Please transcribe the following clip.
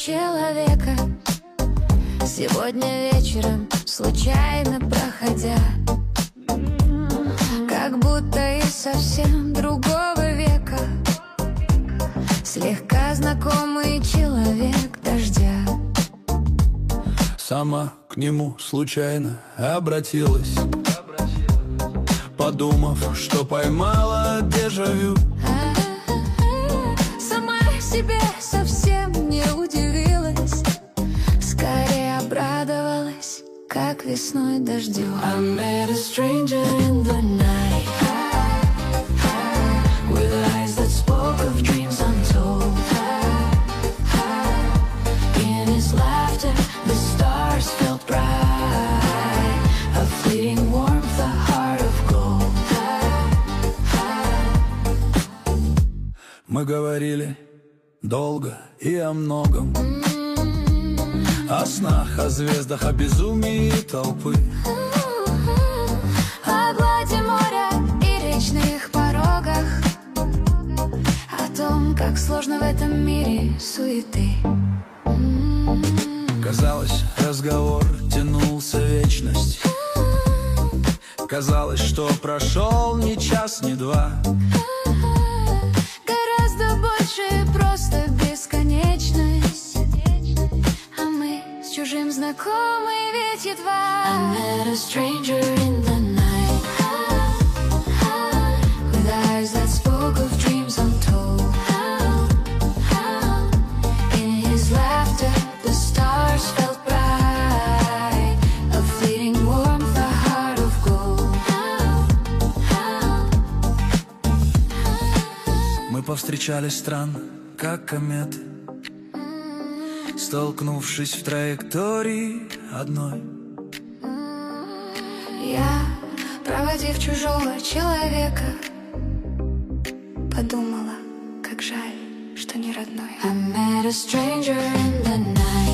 человека. Сегодня вечером, случайно проходя, как будто из совсем другого века, слегка знакомый человек дождя. Сама к нему случайно обратилась, подумав, что поймала дежавю. Сама себе совсем не удивилась, скорее обрадовалась, как весной дождю. I met a stranger in the night, with eyes that spoke of dreams untold. In his laughter the stars felt bright, a fleeting warmth, a heart of gold. Мы говорили долго и о многом, о снах, о звездах, о безумии толпы, О глади моря и речных порогах, о том, как сложно в этом мире суеты. Казалось, разговор тянулся вечность. Казалось, что прошел ни час, ни два. Гораздо больше просто бесконечность, а мы с чужим знакомы ведь едва. I met a stranger in the night, with eyes that spoke of dreams untold. In his laughter the stars felt bright, a fleeting warmth, a heart of gold. Мы повстречались странно, как кометы, столкнувшись в траектории одной. Я, проводив чужого человека, подумала, как жаль, что не родной. I met a stranger in the night.